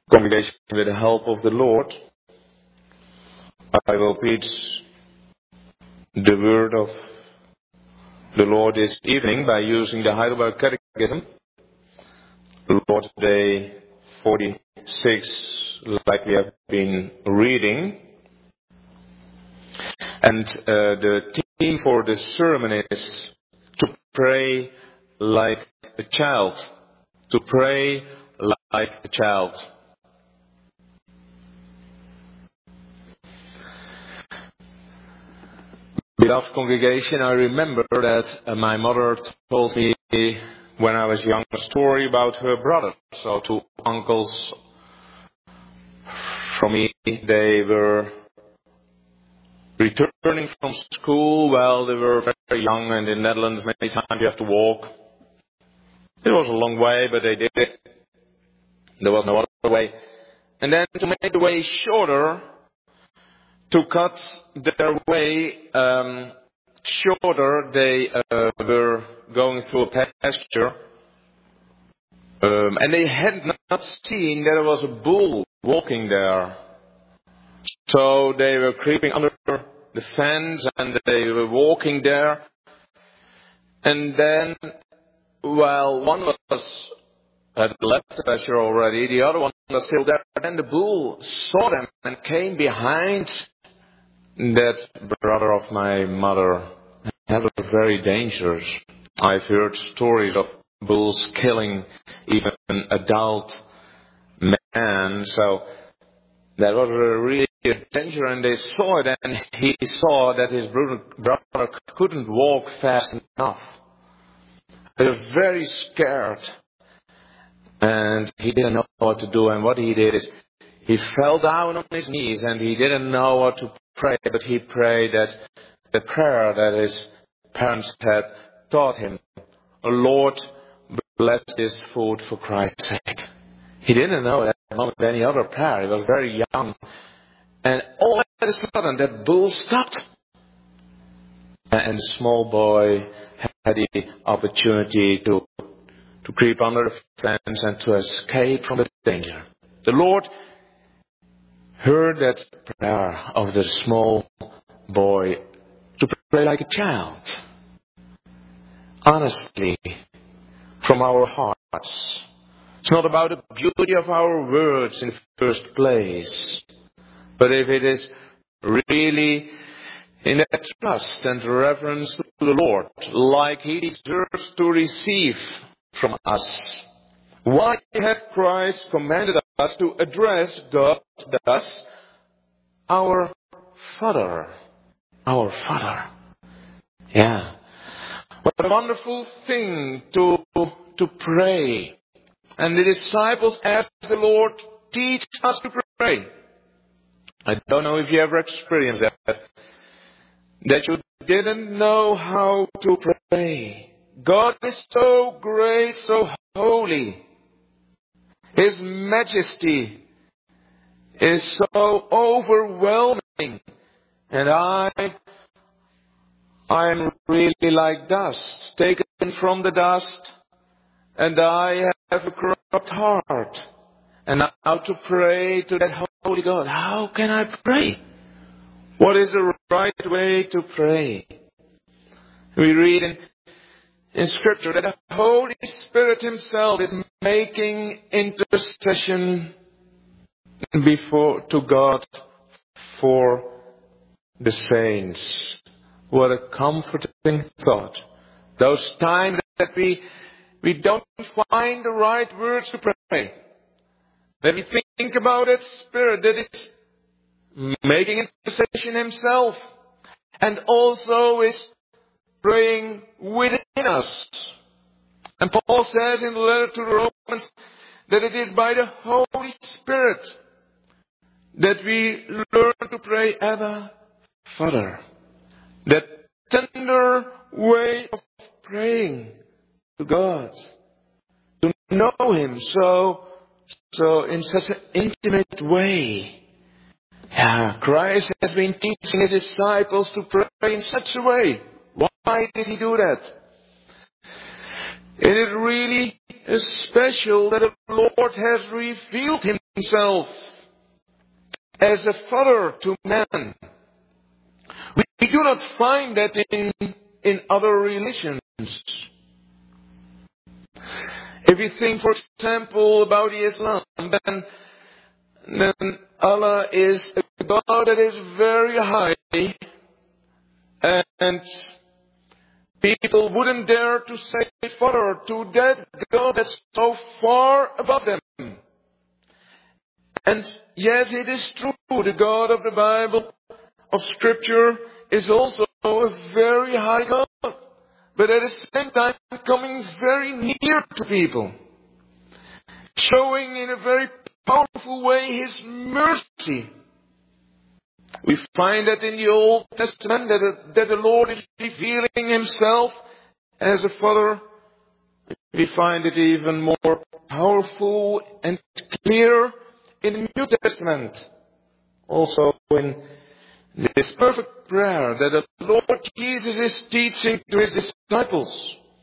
Congregation, with the help of the Lord, I will preach the word of the Lord this evening by using the Heidelberg Catechism, Lord's Day 46, like we have been reading. And the theme for the sermon is to pray like a child. To pray like a child. Beloved congregation, I remember that my mother told me when I was young a story about her brother. So two uncles from me, they were returning from school. Well, they were very young, and in the Netherlands many times you have to walk. It was a long way, but they did it. There was no other way. And then to make the way shorter, to cut their way shorter, they were going through a pasture. And they had not seen that there was a bull walking there. So they were creeping under the fence and they were walking there. And then, well, one was had left the pasture already, the other one was still there. Then the bull saw them and came behind that brother of my mother. That was very dangerous. I've heard stories of bulls killing even adult men. So that was a really danger, and they saw it, and he saw that his brother couldn't walk fast enough. They were very scared, and he didn't know what to do. And what he did is he fell down on his knees, and he didn't know what to pray, but he prayed that the prayer that his parents had taught him. Oh, Lord, bless this food for Christ's sake. He didn't know at that moment any other prayer. He was very young. And all of a sudden, that bull stopped. And the small boy had the opportunity to creep under the fence and to escape from the danger. The Lord heard that prayer of the small boy to pray like a child. Honestly, from our hearts. It's not about the beauty of our words in the first place, but if it is really in that trust and reverence to the Lord, like He deserves to receive from us. Why has Christ commanded us to address God thus? Our Father. Our Father. Yeah. What a wonderful thing to pray. And the disciples asked the Lord, teach us to pray. I don't know if you ever experienced that. That you didn't know how to pray. God is so great, so holy. His majesty is so overwhelming. And I'm really like dust, taken from the dust. And I have a corrupt heart. And now to pray to that holy God. How can I pray? What is the right way to pray? We read in Scripture that the Holy Spirit Himself is making intercession to God for the saints. What a comforting thought. Those times that we don't find the right words to pray. That we think about that Spirit that is making intercession Himself. And also is praying within us. And Paul says in the letter to the Romans that it is by the Holy Spirit that we learn to pray, Abba, Father. That tender way of praying to God, to know Him so in such an intimate way. Yeah, Christ has been teaching His disciples to pray in such a way. Why did He do that? It is really special that the Lord has revealed himself as a father to man. We do not find that in other religions. If you think, for example, about Islam, then Allah is a God that is very high, and people wouldn't dare to say Father to that God that's so far above them. And yes, it is true, the God of the Bible, of Scripture, is also a very high God, but at the same time coming very near to people, showing in a very powerful way His mercy. We find that in the Old Testament that the Lord is revealing Himself as a Father. We find it even more powerful and clear in the New Testament. Also in this perfect prayer that the Lord Jesus is teaching to His disciples.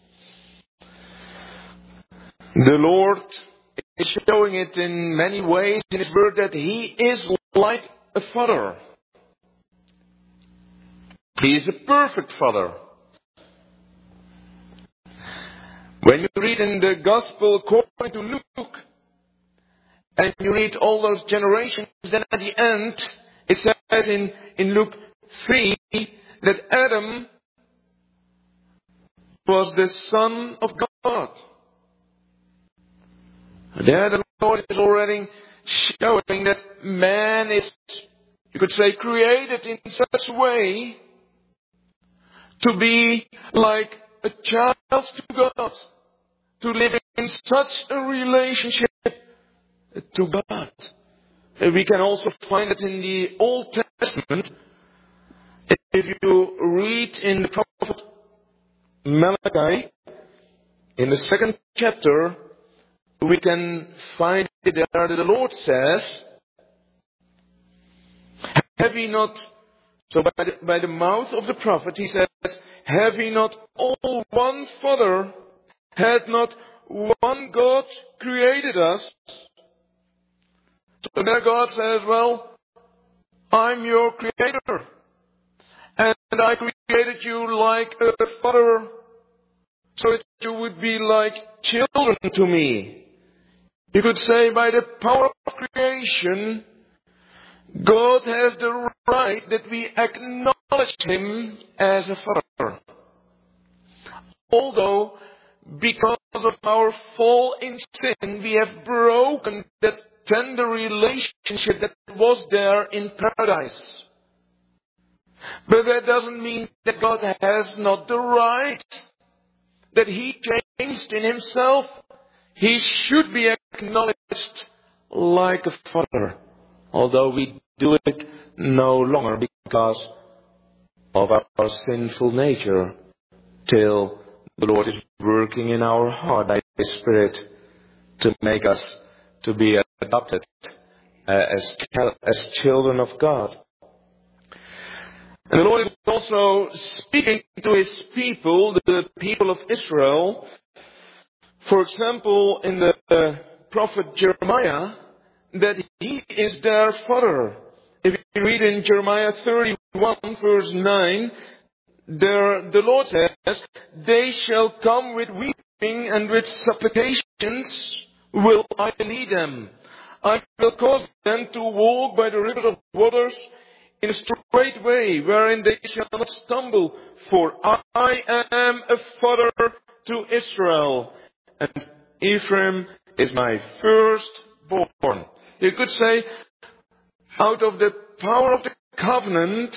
The Lord is showing it in many ways in His Word that He is like a Father. He is a perfect Father. When you read in the Gospel according to Luke, and you read all those generations, then at the end, it says in Luke 3 that Adam was the Son of God. There the Lord is already showing that man is, you could say, created in such a way to be like a child to God, to live in such a relationship to God. We can also find it in the Old Testament. If you read in the prophet Malachi, in the 2nd chapter, we can find it there that the Lord says, have we not, so by the mouth of the prophet he says, have we not all one Father, had not one God created us? So there God says, well, I'm your creator. And I created you like a father, so that you would be like children to me. You could say by the power of creation, God has the right that we acknowledge Him as a Father. Although, because of our fall in sin, we have broken that tender relationship that was there in paradise. But that doesn't mean that God has not the right, that He changed in Himself. He should be acknowledged like a Father, although we do it no longer because of our sinful nature, till the Lord is working in our heart by His Spirit to make us to be adopted as children of God. And the Lord is also speaking to His people, the people of Israel. For example, in the prophet Jeremiah, that He is their Father. If you read in Jeremiah 31 verse 9, there the Lord says, they shall come with weeping and with supplications will I lead them. I will cause them to walk by the rivers of waters in a straight way, wherein they shall not stumble. For I am a father to Israel, and Ephraim is my firstborn. You could say, out of the power of the covenant,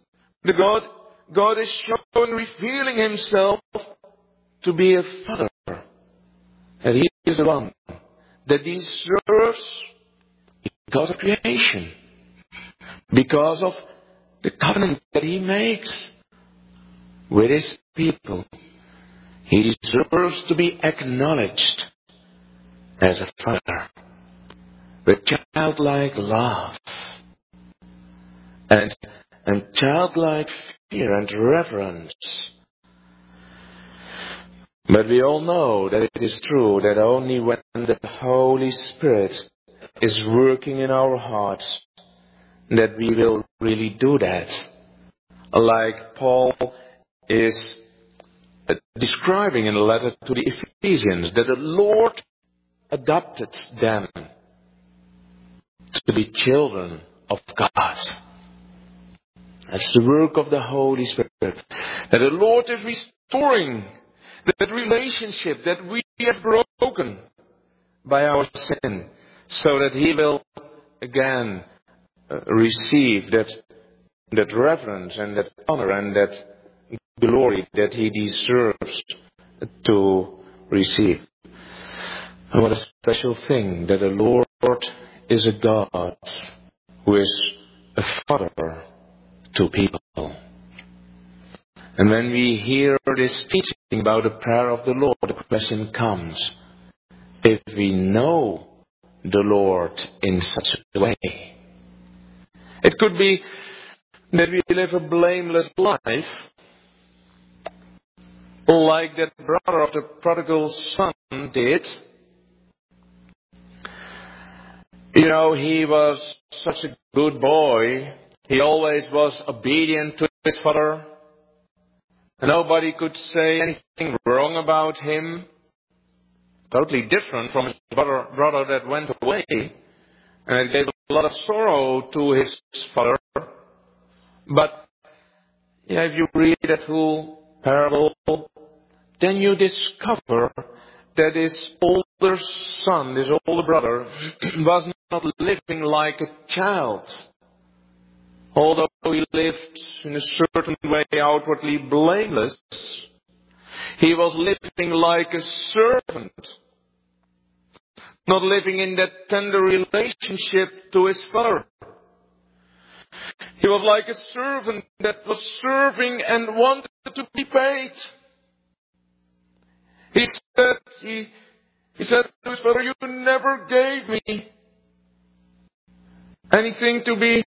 God is showing, revealing Himself to be a father. And He is the one that deserves, because of creation, because of the covenant that He makes with His people. He deserves to be acknowledged as a father with childlike love and childlike fear and reverence. But we all know that it is true that only when the Holy Spirit is working in our hearts, that we will really do that. Like Paul is describing in the letter to the Ephesians, that the Lord adopted them to be children of God. That's the work of the Holy Spirit. That the Lord is restoring that relationship that we have broken by our sin, so that He will again receive that reverence and that honor and that glory that He deserves to receive. And what a special thing that the Lord is a God who is a Father to people. And when we hear this teaching about the prayer of the Lord, the question comes, if we know the Lord in such a way. It could be that we live a blameless life, like that brother of the prodigal son did. You know, he was such a good boy. He always was obedient to his father. Nobody could say anything wrong about him. Totally different from his brother that went away. And it gave a lot of sorrow to his father. But if you read that whole parable, then you discover that this older son, this older brother, was not living like a child. Although he lived in a certain way outwardly blameless, he was living like a servant, not living in that tender relationship to his father. He was like a servant that was serving and wanted to be paid. He said to his father, "You never gave me anything to be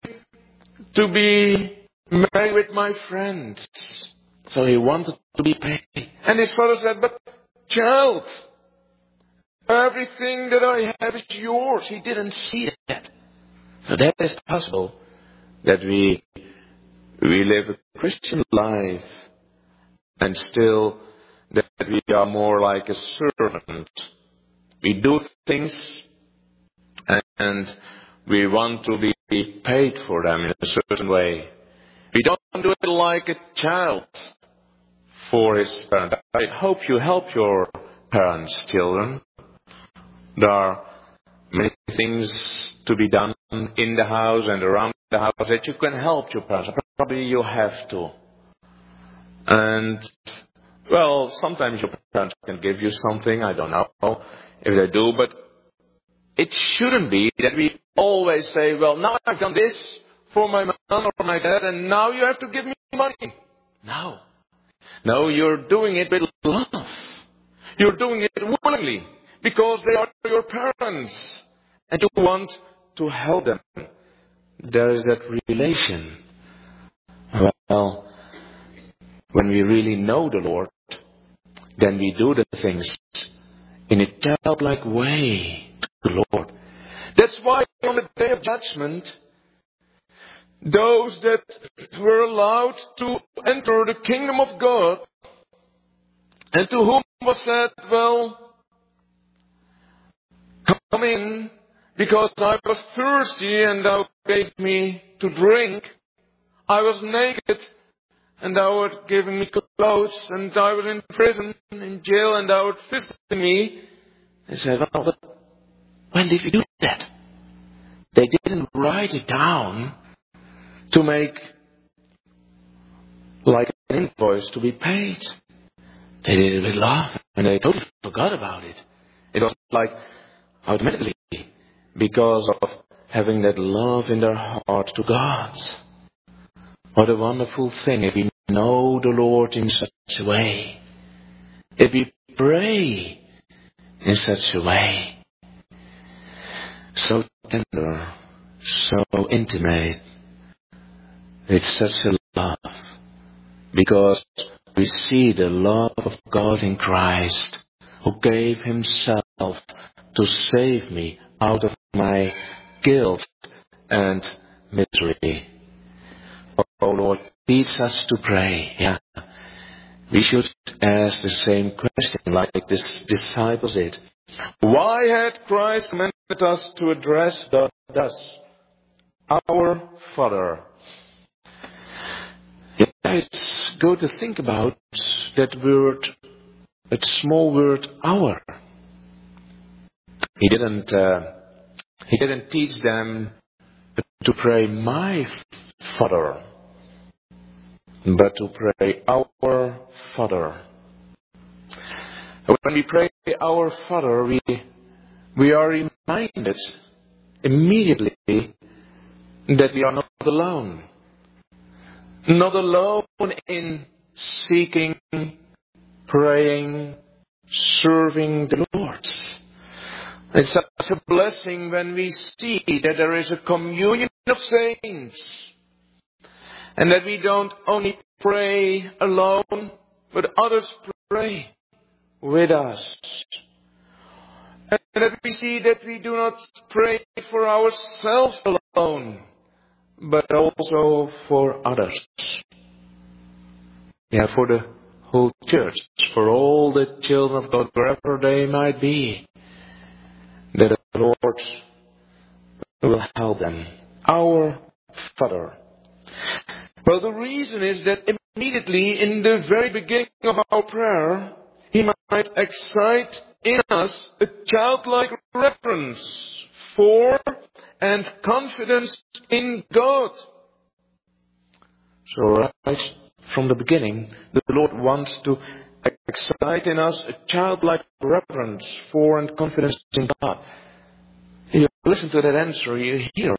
married with my friends." So he wanted to be paid. And his father said, "But child, everything that I have is yours." He didn't see that. So that is possible, that we live a Christian life and still that we are more like a servant. We do things and we want to be paid for them in a certain way. We don't do it like a child for his parent. I hope you help your parents, children. There are many things to be done in the house and around the house that you can help your parents. Probably you have to. And, well, sometimes your parents can give you something. I don't know if they do. But it shouldn't be that we always say, "Well, now I've done this for my mom or my dad, and now you have to give me money." No, you're doing it with love. You're doing it willingly because they are your parents and you want to help them. There is that relation. Well, when we really know the Lord, then we do the things in a childlike way to the Lord. That's why on the day of judgment, those that were allowed to enter the kingdom of God, and to whom was said, "Well, come in, because I was thirsty and thou gave me to drink. I was naked and thou wert giving me clothes, and I was in prison, in jail, and thou wert visiting me." They said, "Well, but when did you do that?" They didn't write it down to make like an invoice to be paid. They did it with love, and they totally forgot about it. It was like automatically, because of having that love in their heart to God. What a wonderful thing if we know the Lord in such a way. If we pray in such a way. So tender, so intimate, with such a love. Because we see the love of God in Christ, who gave Himself to save me out of my guilt and misery. Oh Lord, teach us to pray. Yeah. We should ask the same question like the disciples did. Why had Christ commanded us to address God thus? Our Father. Yeah, it's good to think about that word, that small word, our. He didn't teach them to pray my Father, but to pray our Father. When we pray our Father, we are reminded immediately that we are not alone. Not alone in seeking, praying, serving the Lord. It's such a blessing when we see that there is a communion of saints. And that we don't only pray alone, but others pray with us. And that we see that we do not pray for ourselves alone, but also for others. Yeah, for the whole church, for all the children of God, wherever they might be, that the Lord will help them. Our Father. Well, the reason is that immediately in the very beginning of our prayer, He might excite in us a childlike reverence for and confidence in God. So right from the beginning, the Lord wants to excite in us a childlike reverence for and confidence in God. You listen to that answer, you hear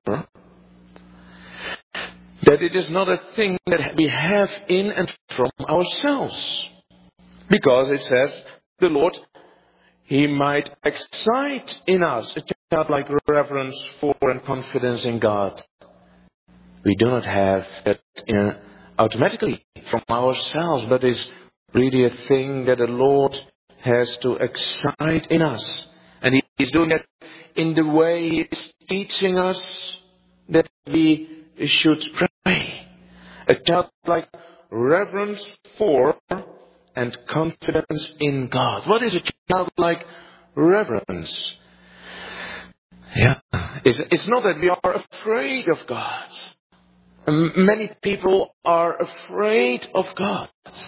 that it is not a thing that we have in and from ourselves. Because it says, the Lord, He might excite in us a childlike reverence for and confidence in God. We do not have that automatically from ourselves, but it's really a thing that the Lord has to excite in us. And He's doing that in the way He is teaching us that we should pray. A childlike reverence for and confidence in God. What is a childlike reverence? Yeah, it's not that we are afraid of God. Many people are afraid of God.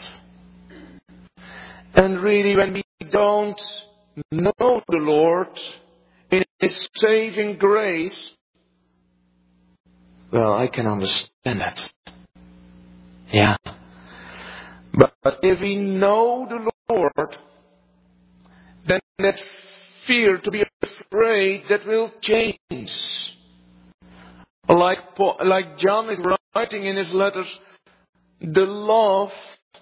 And really, when we don't know the Lord in His saving grace, well, I can understand that. Yeah. But if we know the Lord, then that fear to be afraid, that will change. Like John is writing in his letters, the love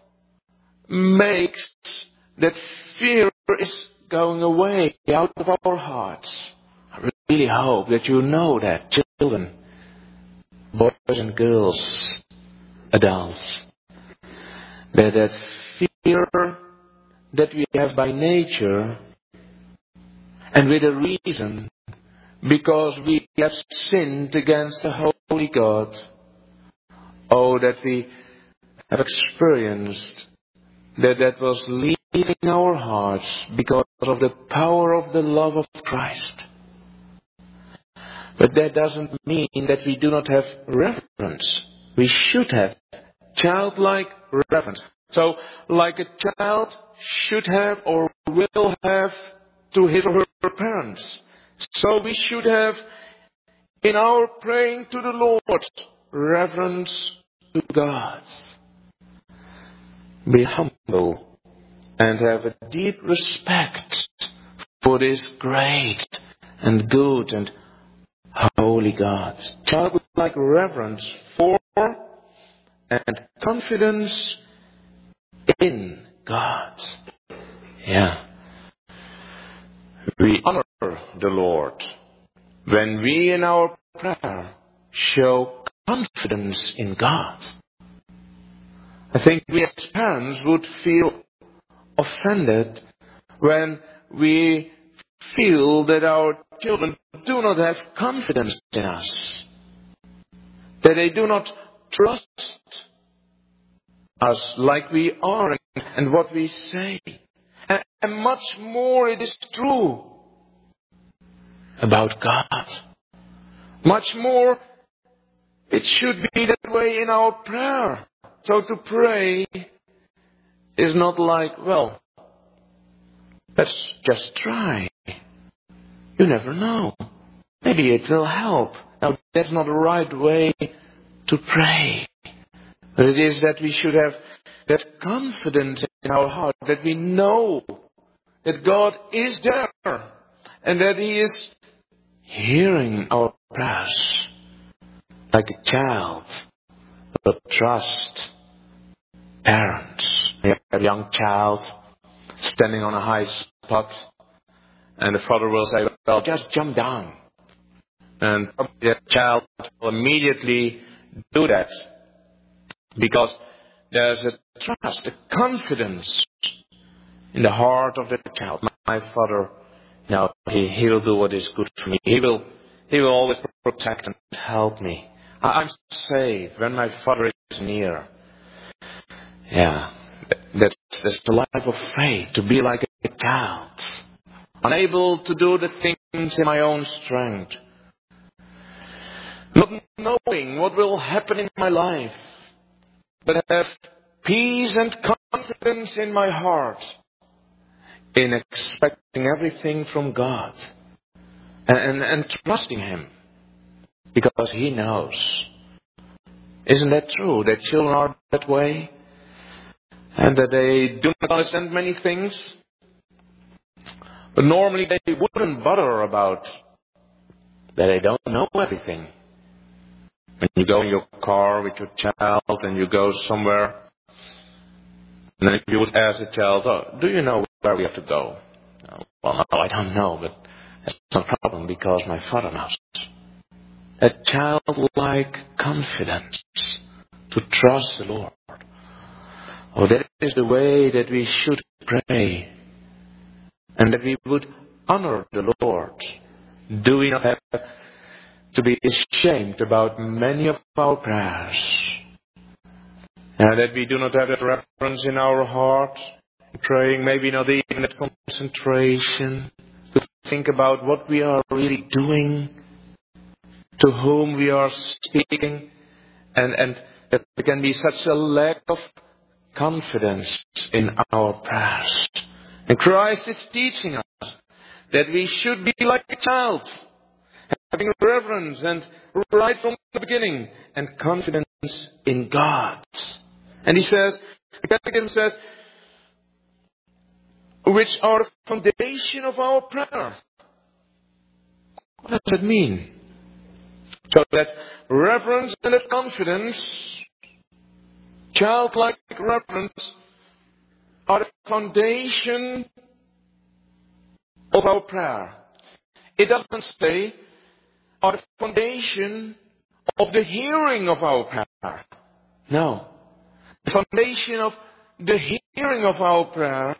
makes that fear is going away out of our hearts. I really hope that you know that, children, boys and girls, adults, that fear that we have by nature and with a reason, because we have sinned against the Holy God. Oh, that we have experienced that was leaving our hearts because of the power of the love of Christ. But that doesn't mean that we do not have reverence. We should have childlike reverence. So, like a child should have or will have to his or her parents. So we should have, in our praying to the Lord, reverence to God. Be humble and have a deep respect for this great and good and holy God. Childlike reverence for and confidence in God. Yeah. We honor the Lord when we in our prayer show confidence in God. I think we as parents would feel offended when we feel that our children do not have confidence in us, that they do not trust us like we are and what we say. And much more it is true about God. Much more it should be that way in our prayer. So to pray is not like, well, let's just try. You never know. Maybe it will help. Now, that's not the right way to pray. But it is that we should have that confidence in our heart, that we know that God is there and that He is hearing our prayers like a child will trust parents. You have a young child standing on a high spot, and the father will say, well, just jump down. And the child will immediately do that because there's a trust, a confidence in the heart of the child. My father, he will do what is good for me. He will always protect and help me. I'm safe when my father is near. Yeah, that's the life of faith, to be like a child, unable to do the things in my own strength, not knowing what will happen in my life, but have peace and confidence in my heart in expecting everything from God and trusting Him because He knows. Isn't that true, that children are that way? And that they do not understand many things? But normally they wouldn't bother about that they don't know everything. When you go in your car with your child and you go somewhere, and then you would ask the child, do you know where we have to go? Well, no, I don't know, but that's no problem because my father knows. A childlike confidence to trust the Lord. Oh, that is the way that we should pray. And that we would honor the Lord. Do we not have to be ashamed about many of our prayers? And that we do not have that reverence in our heart, praying maybe not even that concentration, to think about what we are really doing, to whom we are speaking, and that there can be such a lack of confidence in our prayers. And Christ is teaching us that we should be like a child, having reverence and right from the beginning, and confidence in God. And he says, the Catechism says, which are the foundation of our prayer. What does it mean? So that reverence and that confidence, childlike reverence, are the foundation of our prayer. It doesn't say are the foundation of the hearing of our prayer. No. The foundation of the hearing of our prayer,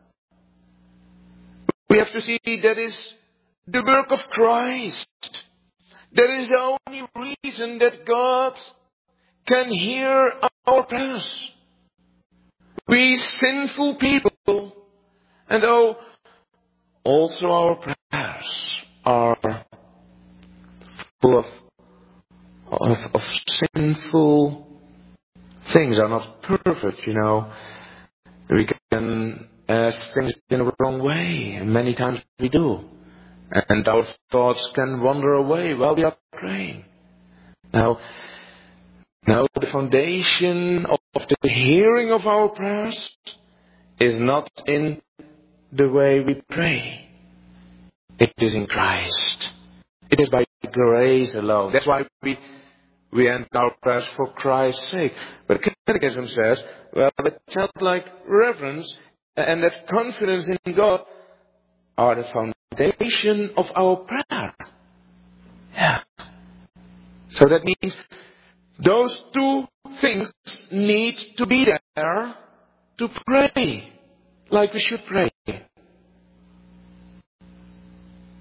we have to see that is the work of Christ. That is the only reason that God can hear our prayers. We sinful people, and also our prayers are full of sinful things, are not perfect, We can ask things in the wrong way, and many times we do. And our thoughts can wander away while we are praying. Now, the foundation of the hearing of our prayers is not in the way we pray. It is in Christ. It is by grace alone. That's why we end our prayers for Christ's sake. But Catechism says, that childlike reverence and that confidence in God are the foundation of our prayer. Yeah. So that means those two things need to be there to pray like we should pray.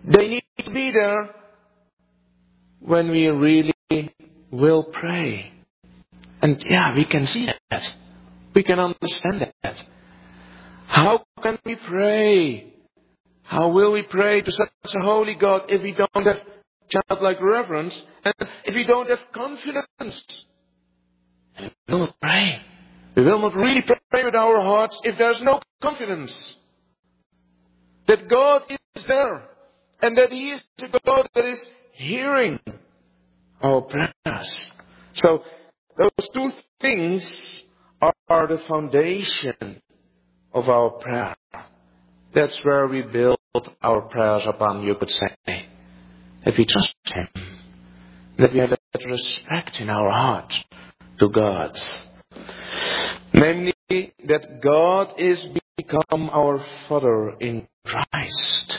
They need to be there when we really will pray. And we can see that. We can understand that. How can we pray? How will we pray to such a holy God if we don't have childlike reverence and if we don't have confidence? We will not pray. We will not really pray with our hearts if there's no confidence that God is there and that He is the God that is hearing our prayers. So those two things are the foundation of our prayer. That's where we build our prayers upon, you could say. If we trust Him, that we have that respect in our heart to God. Namely, that God is become our Father in Christ.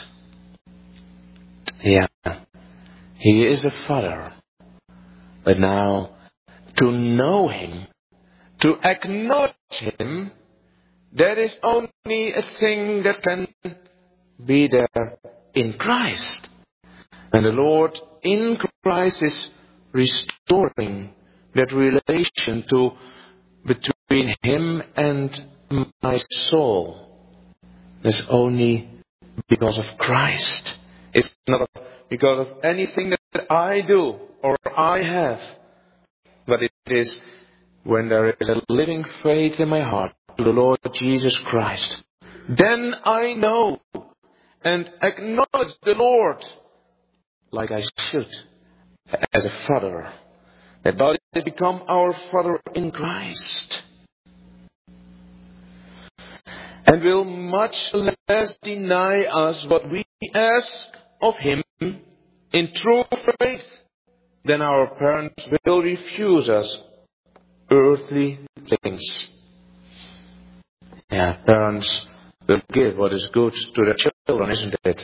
He is a Father. But now, to know Him, to acknowledge Him, that is only a thing that can be there in Christ. And the Lord in Christ is restoring that relation between Him and my soul. That's only because of Christ. It's not because of anything that I do or I have. But it is when there is a living faith in my heart to the Lord Jesus Christ. Then I know and acknowledge the Lord like I should as a Father. That God has become our Father in Christ. And will much less deny us what we ask of Him in true faith than our parents will refuse us earthly things. Parents will give what is good to their children, isn't it?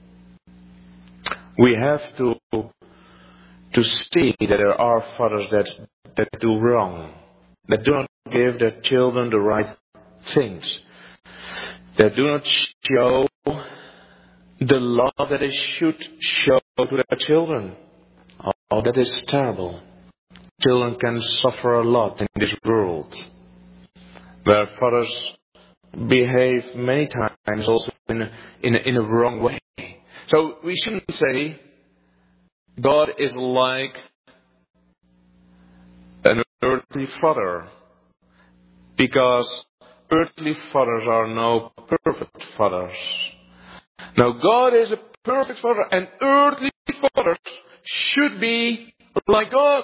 We have to see that there are fathers that do wrong, that do not give their children the right things, that do not show the love that they should show to their children. Oh, that is terrible. Children can suffer a lot in this world, where fathers behave many times also in a wrong way. So we shouldn't say God is like an earthly father, because earthly fathers are no perfect fathers. Now God is a perfect Father, and earthly fathers should be like God.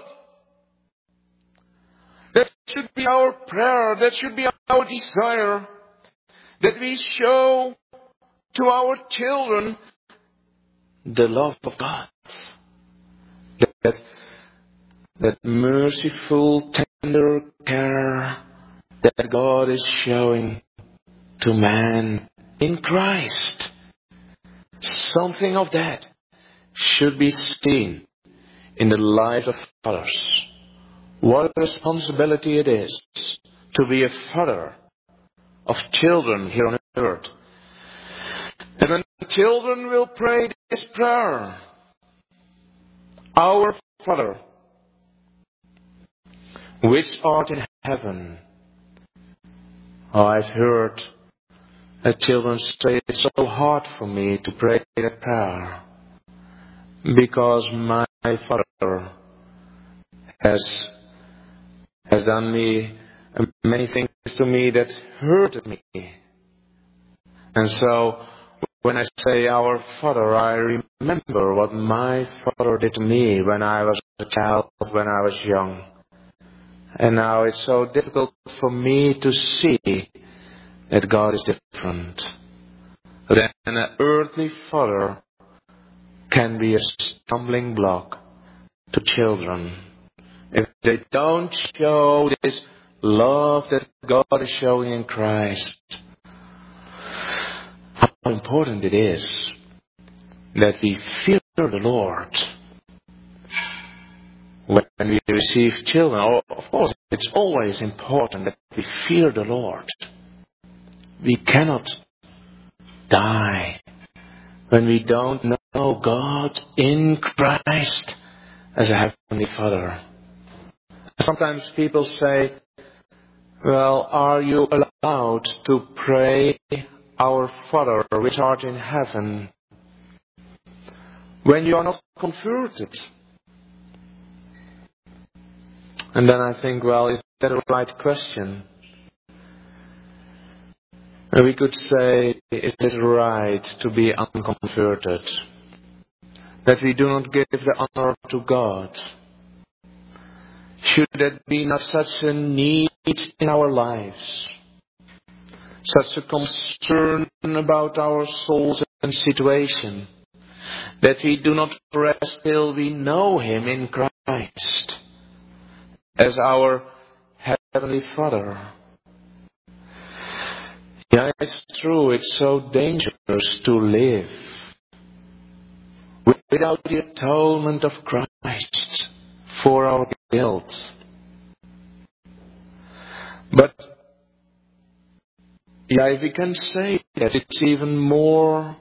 That should be our prayer, that should be our desire, that we show to our children the love of God. That merciful, tender care that God is showing to man in Christ. Something of that should be seen in the lives of fathers. What a responsibility it is to be a father of children here on earth. And when children will pray this prayer, Our Father, which art in heaven. Oh, I've heard children say it's so hard for me to pray that prayer, because my Father has done me many things to me that hurted me. And so when I say our Father, I remember what my Father did to me when I was a child, when I was young. And now it's so difficult for me to see that God is different. Then an earthly father can be a stumbling block to children if they don't show this love that God is showing in Christ. How important it is that we fear the Lord when we receive children. Of course, it's always important that we fear the Lord. We cannot die when we don't know God in Christ as a Heavenly Father. Sometimes people say, well, are you allowed to pray, Our Father which art in heaven, when you are not converted? And then I think, well, is that a right question? And we could say, is it right to be unconverted? That we do not give the honor to God? Should that be not such a need in our lives? Such a concern about our souls and situation, that we do not rest till we know Him in Christ as our Heavenly Father. Yeah, it's true, it's so dangerous to live without the atonement of Christ for our guilt. But yeah, we can say that it's even more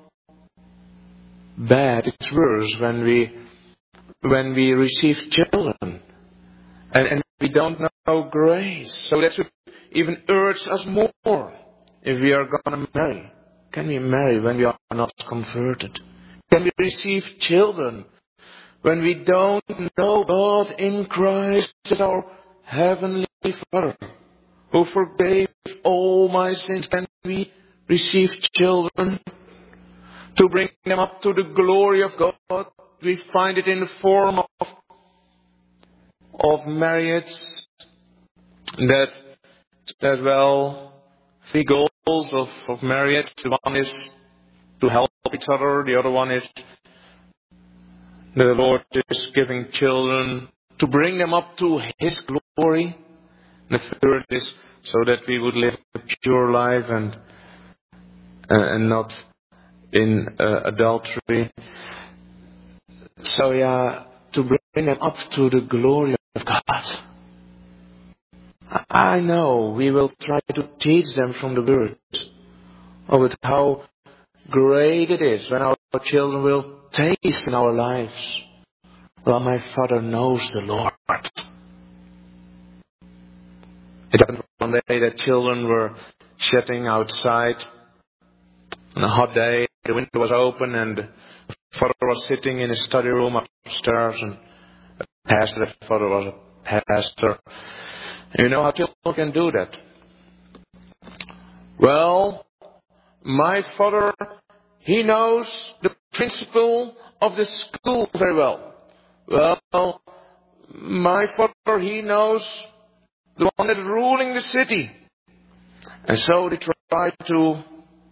bad, it's worse when we receive children and we don't know grace. So that should even urge us more if we are going to marry. Can we marry when we are not converted? Can we receive children when we don't know God in Christ as our Heavenly Father, who forgave all my sins? Can we receive children to bring them up to the glory of God? We find it in the form of marriage, that well, three goals of marriage. The one is to help each other. The other one is the Lord is giving children to bring them up to His glory. The third is so that we would live a pure life and not in adultery. So yeah, to bring them up to the glory of God. I know we will try to teach them from the Word about how great it is when our children will taste in our lives. Well, my Father knows the Lord. It happened one day that children were chatting outside on a hot day. The window was open and the father was sitting in his study room upstairs, and the father was a pastor. You know how children can do that? Well, my father, he knows the principal of the school very well. Well, my father, he knows the one that's ruling the city. And so they try to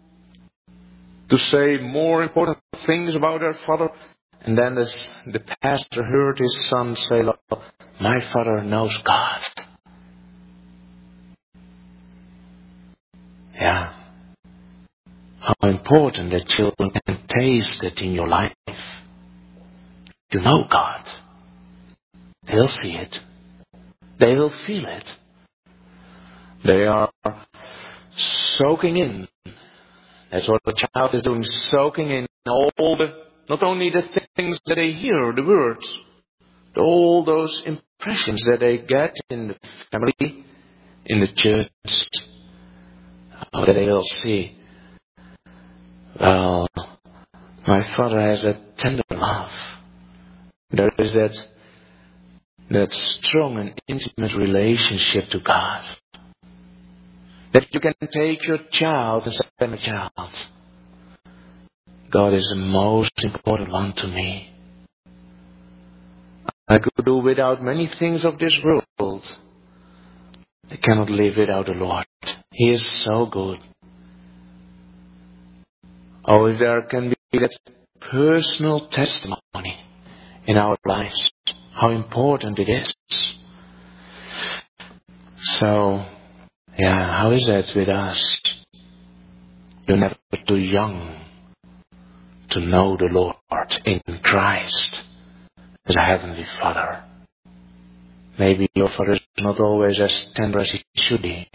say more important things about their father. And then the pastor heard his son say, my father knows God. Yeah. How important that children can taste it in your life. You know God. They'll see it. They will feel it. They are soaking in. That's what the child is doing, soaking in not only the things that they hear, the words, but all those impressions that they get in the family, in the church, that they will see. Well, my father has a tender love. There is that strong and intimate relationship to God. That you can take your child and say, my child, God is the most important one to me. I could do without many things of this world. I cannot live without the Lord. He is so good. Oh, if there can be that personal testimony in our lives, how important it is. So, yeah, how is that with us? You're never too young to know the Lord in Christ as a Heavenly Father. Maybe your Father is not always as tender as He should be.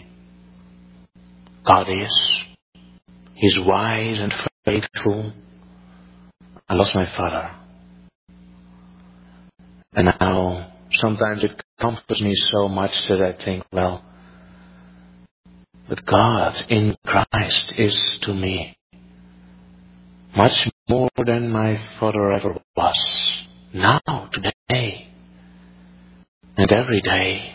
God is. He's wise and faithful. I lost my father. And now, sometimes it comforts me so much that I think, well, but God in Christ is to me much more than my father ever was. Now, today, and every day.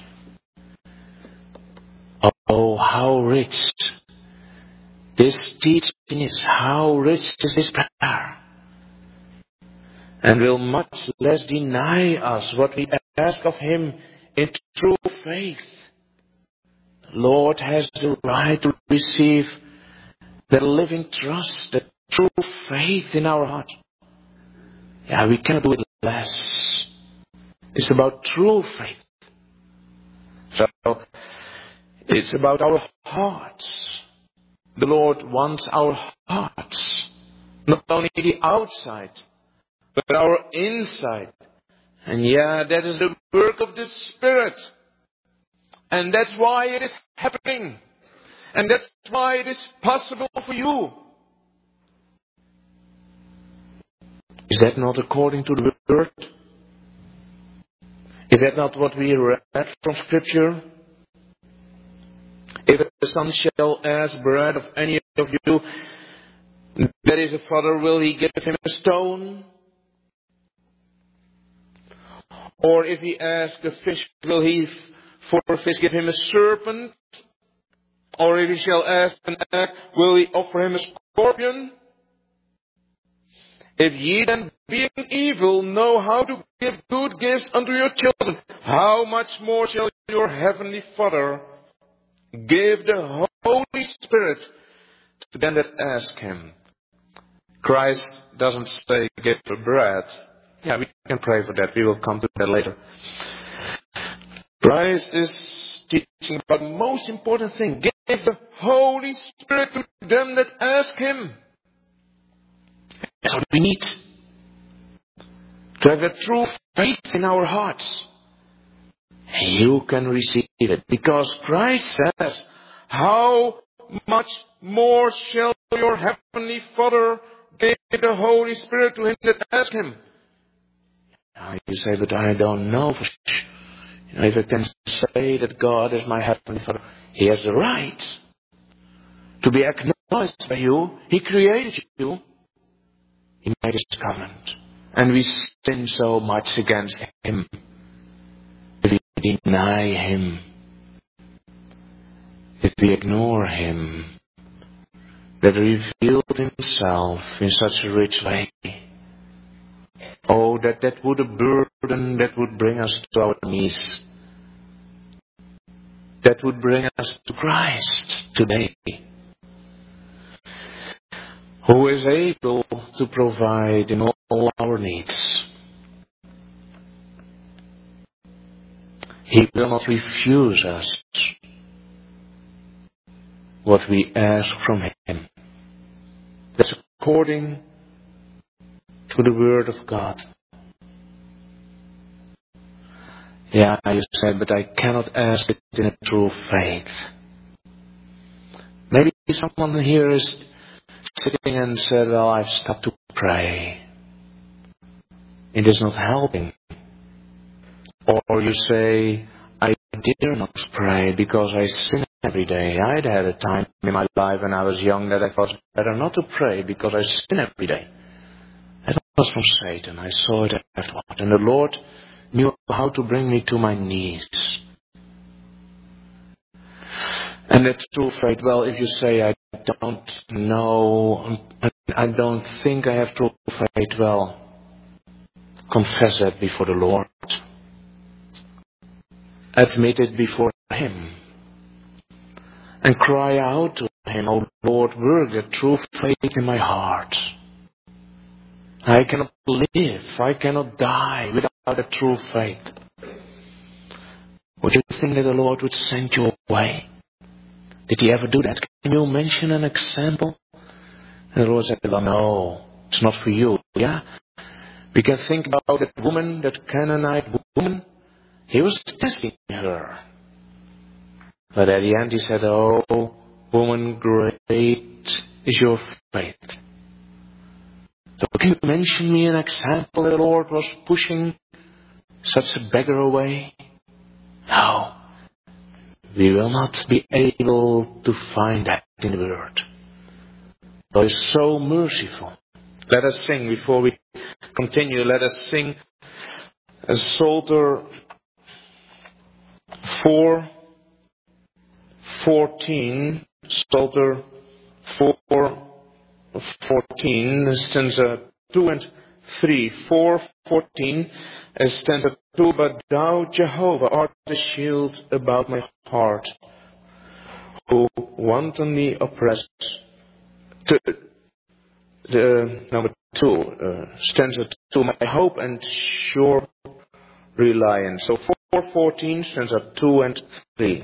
Oh, how rich this teaching is, how rich is this prayer. And will much less deny us what we ask of Him in true faith. The Lord has the right to receive the living trust, the true faith in our heart. Yeah, we cannot do it less. It's about true faith. So, it's about our hearts. The Lord wants our hearts. Not only the outside, but our inside. And yeah, that is the work of the Spirit. And that's why it is happening. And that's why it is possible for you. Is that not according to the Word? Is that not what we read from Scripture? If the son shall ask bread of any of you, that is a father, will he give him a stone? Or if he asks a fish, will he for a fish give him a serpent? Or if he shall ask an egg, will he offer him a scorpion? If ye then, being evil, know how to give good gifts unto your children, how much more shall your heavenly Father give the Holy Spirit to them that ask Him? Christ doesn't say give the bread. Yeah, we can pray for that. We will come to that later. Christ is teaching about the most important thing. Give the Holy Spirit to them that ask Him. That's what we need. To have a true faith in our hearts. And you can receive it. Because Christ says, how much more shall your heavenly Father give the Holy Spirit to him that ask Him? Now you say, but I don't know for sure. If I can say that God is my heavenly Father, He has the right to be acknowledged by you. He created you. He made His covenant. And we sin so much against Him. If we deny Him. If we ignore Him. That revealed Himself in such a rich way. Oh, that would a burden that would bring us to our knees. That would bring us to Christ today. Who is able to provide in all our needs. He will not refuse us what we ask from Him. That's according to the Word of God. Yeah, you said, but I cannot ask it in a true faith. Maybe someone here is sitting and said, well, I've stopped to pray. It is not helping. Or you say, I dare not pray because I sin every day. I'd had a time in my life when I was young that I thought better not to pray because I sin every day. That was from Satan. I saw it afterward. And the Lord knew how to bring me to my knees. And that's true faith. Well, if you say, I don't know, I don't think I have true faith, well, confess that before the Lord. Admit it before Him. And cry out to Him, oh Lord, work the true faith in my heart. I cannot live, I cannot die without a true faith. Would you think that the Lord would send you away? Did He ever do that? Can you mention an example? And the Lord said, well, no, it's not for you. Yeah? We can think about that woman, that Canaanite woman. He was testing her. But at the end He said, oh, woman, great is your faith. So can you mention me an example that the Lord was pushing such a beggar away? No. We will not be able to find that in the Word. God is so merciful. Let us sing before we continue. Let us sing Psalter 4:14. Psalter 4:14, stanza 2 and 3. 4:14, stanza 2. But thou, Jehovah, art the shield about my heart, who wantonly oppress. Number 2, stanza 2, my hope and sure reliance. So 4:14, stanza 2 and 3.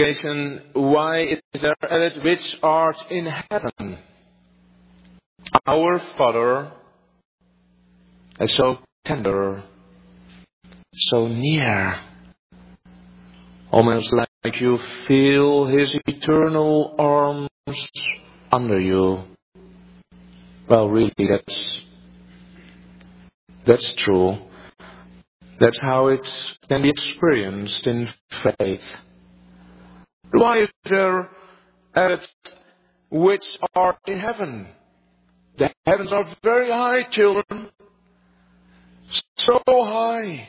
Congregation, why is there added, which art in heaven? Our Father is so tender, so near, almost like you feel His eternal arms under you. Well, really, that's true. That's how it can be experienced in faith. Why is there added, which are in heaven? The heavens are very high, children. So high.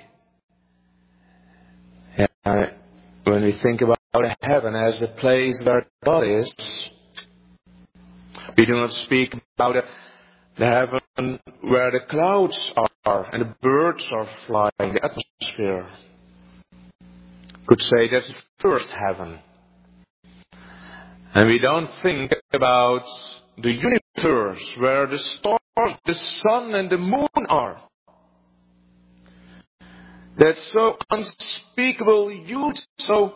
Yeah, when we think about heaven as the place where God is, we do not speak about the heaven where the clouds are and the birds are flying, the atmosphere. Could say that's the first heaven. And we don't think about the universe where the stars, the sun and the moon are. That's so unspeakable huge, so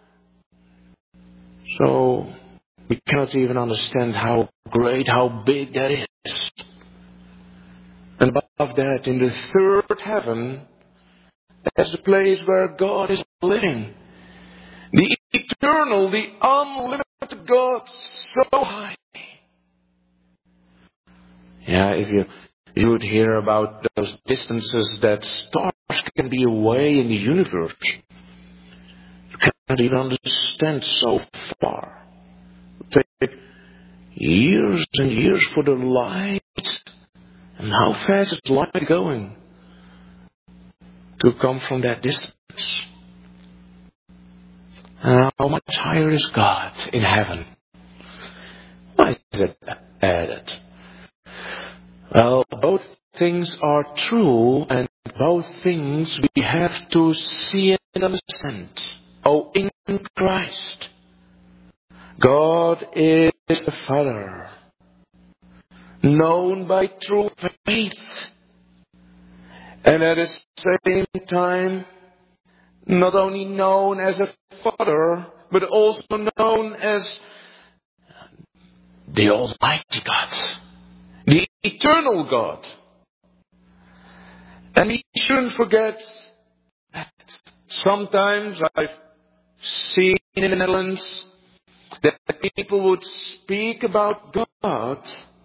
we cannot even understand how great, how big that is. And above that, in the third heaven, that's the place where God is living. The eternal, the unlimited God, so high. Yeah, if you would hear about those distances that stars can be away in the universe, you cannot even understand so far. It takes years and years for the light. And how fast is light going to come from that distance? And how much higher is God in heaven? Why is it added? Well, both things are true, and both things we have to see and understand. Oh, in Christ, God is the Father, known by true faith, and at the same time, not only known as a Father, but also known as the Almighty God, the eternal God. And we shouldn't forget that sometimes I've seen in the Netherlands that people would speak about God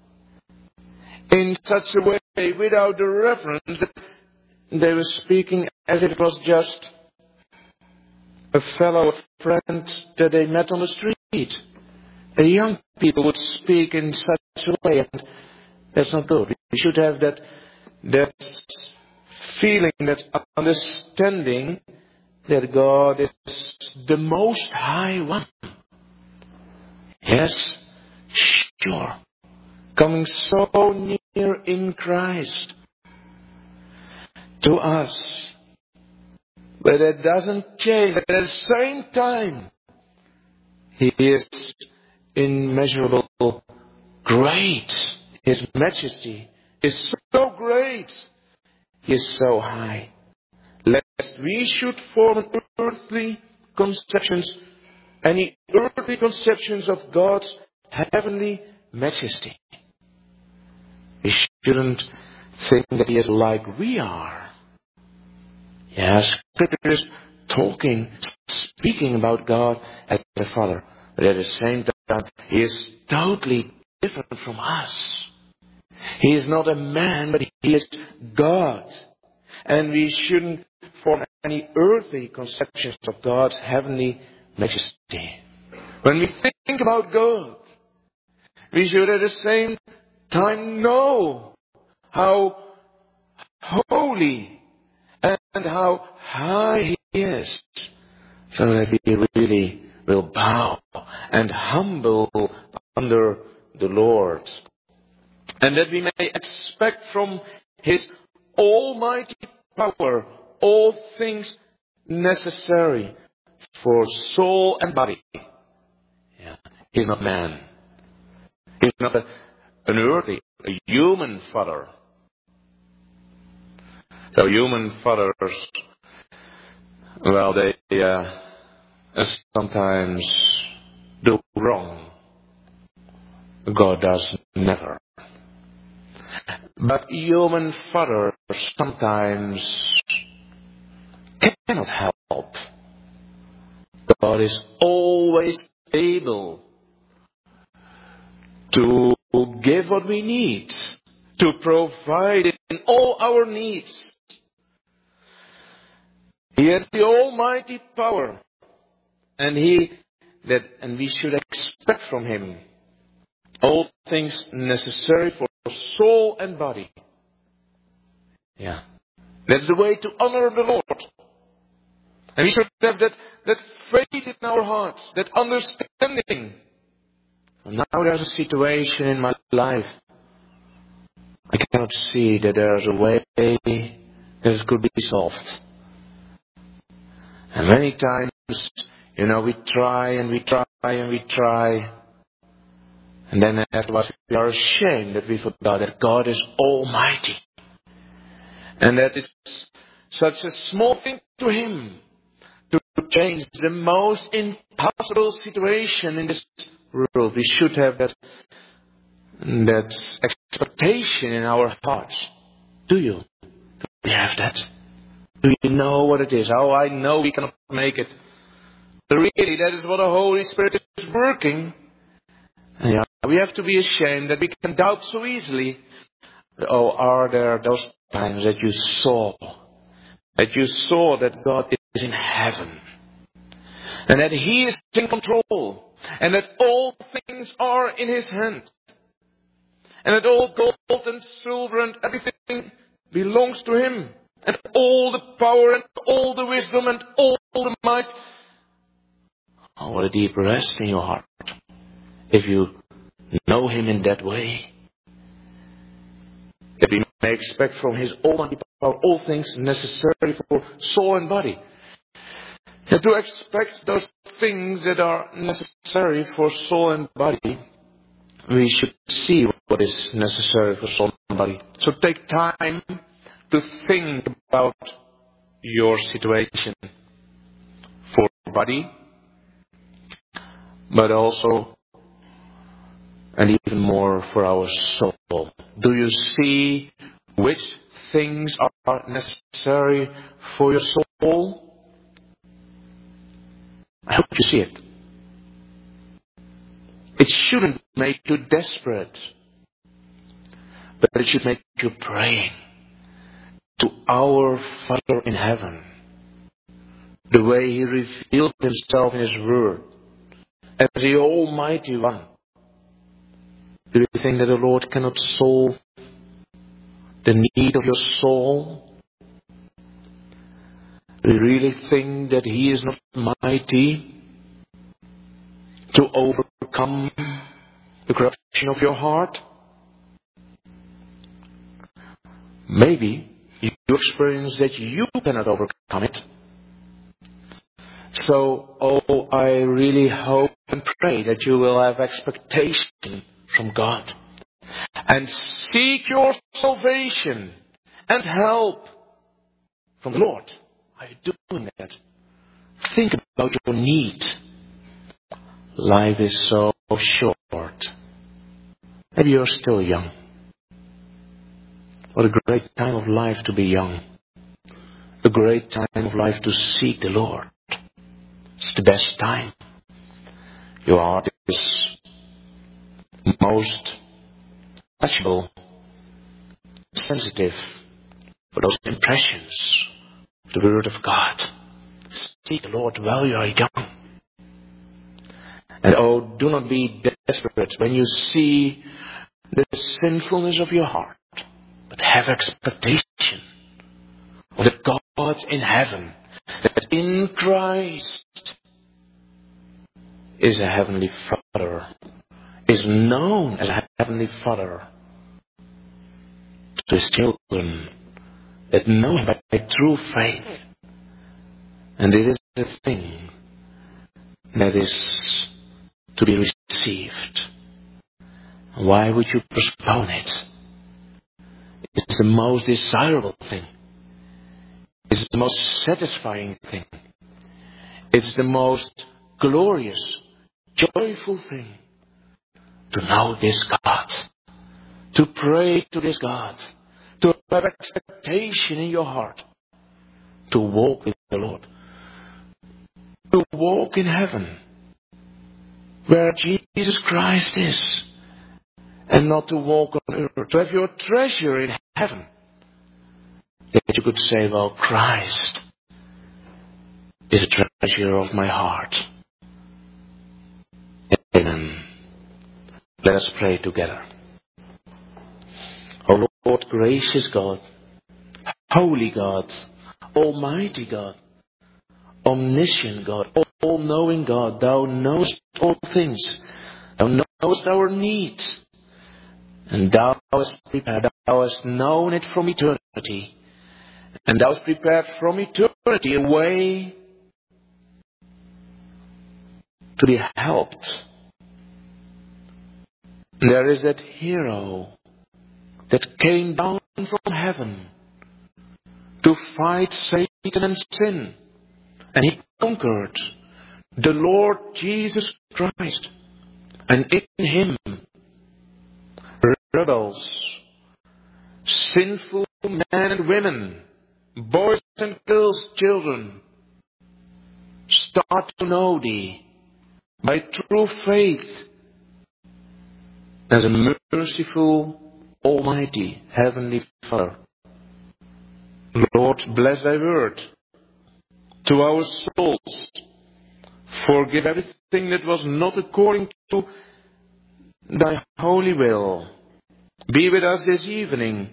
in such a way without the reverence that they were speaking as if it was just a fellow friend that they met on the street. The young people would speak in such a way, and that's not good. We should have that feeling, that understanding that God is the Most High One. Yes, sure. Coming so near in Christ to us. But that doesn't change. At the same time, He is immeasurable, great. His majesty is so great. He is so high. Lest we should form earthly conceptions, any earthly conceptions of God's heavenly majesty. We shouldn't think that He is like we are. Yes, Scripture is speaking about God as the Father. But at the same time, He is totally different from us. He is not a man, but He is God. And we shouldn't form any earthly conceptions of God's heavenly majesty. When we think about God, we should at the same time know how holy and how high He is, so that we really will bow and humble under the Lord, and that we may expect from His almighty power all things necessary for soul and body. Yeah. He's not man. He's not an earthly, a human father. So human fathers, well, they and sometimes do wrong. God does never. But human fathers sometimes cannot help. God is always able to give what we need, to provide in all our needs. He has the almighty power, and we should expect from Him all things necessary for soul and body. Yeah. That's the way to honor the Lord. And we should have that faith in our hearts, that understanding. Now there's a situation in my life. I cannot see that there's a way that it could be solved. And many times, we try and we try and we try. And then afterwards we are ashamed that we forgot that God is almighty. And that it's such a small thing to Him to change the most impossible situation in this world. We should have that expectation in our hearts. Do you? Do we have that? Do you know what it is? Oh, I know we cannot make it. But really, that is what the Holy Spirit is working. And we have to be ashamed that we can doubt so easily. Oh, are there those times that you saw that God is in heaven, and that He is in control, and that all things are in His hand, and that all gold and silver and everything belongs to Him, and all the power and all the wisdom and all the might? Oh, what a deep rest in your heart if you know Him in that way. That we may expect from His almighty power all things necessary for soul and body. And to expect those things that are necessary for soul and body, we should see what is necessary for soul and body. So take time to think about your situation for body, but also and even more for our soul. Do you see which things are necessary for your soul? I hope you see it. It shouldn't make you desperate, but it should make you praying to our Father in heaven, the way He revealed Himself in His Word as the Almighty One. Do you think that the Lord cannot solve the need of your soul? Do you really think that He is not mighty to overcome the corruption of your heart? Maybe you experience that you cannot overcome it. So, I really hope and pray that you will have expectation from God and seek your salvation and help from the Lord. Are you doing that? Think about your need. Life is so short. Maybe you're still young. What a great time of life to be young. A great time of life to seek the Lord. It's the best time. Your heart is most touchable, sensitive for those impressions of the Word of God. Seek the Lord while you are young. And do not be desperate when you see the sinfulness of your heart, but have expectation of the God in heaven, that in Christ is a heavenly Father, is known as a heavenly Father to His children that know Him by true faith. And it is a thing that is to be received. Why would you postpone it? It's the most desirable thing. It's the most satisfying thing. It's the most glorious, joyful thing to know this God, to pray to this God, to have expectation in your heart, to walk with the Lord, to walk in heaven, where Jesus Christ is, and not to walk on earth, to have your treasure in heaven, that you could say, well, Christ is a treasure of my heart. Amen. Let us pray together. O Lord, gracious God, holy God, almighty God, omniscient God, all-knowing God, Thou knowest all things. Thou knowest our needs. And Thou hast prepared, Thou hast known it from eternity. And Thou hast prepared from eternity a way to be helped. There is that hero that came down from heaven to fight Satan and sin. And he conquered, the Lord Jesus Christ. And in him, rebels, sinful men and women, boys and girls, children, start to know Thee by true faith as a merciful, almighty, heavenly Father. Lord, bless Thy word to our souls. Forgive everything that was not according to Thy holy will. Be with us this evening.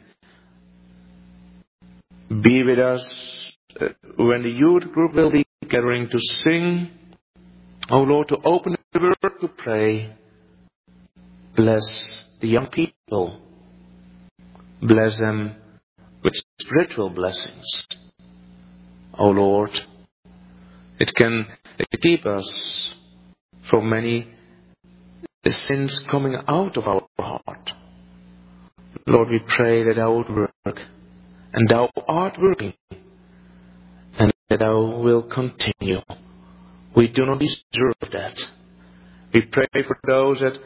Be with us when the youth group will be gathering to sing. O Lord, to open the word to pray. Bless the young people. Bless them with spiritual blessings. O Lord, it can keep us from many sins coming out of our heart. Lord, we pray that Thou would work, and Thou art working, and that Thou will continue. We do not deserve that. We pray for those that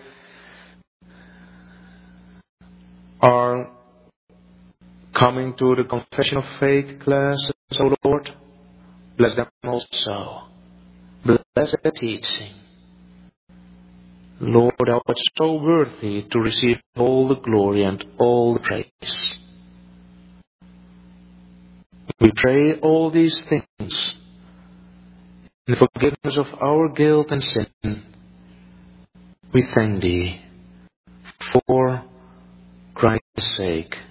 are coming to the confession of faith classes, O Lord. Bless them also. Bless their teaching. Lord, Thou art so worthy to receive all the glory and all the praise. We pray all these things in the forgiveness of our guilt and sin. We thank Thee for Christ's sake.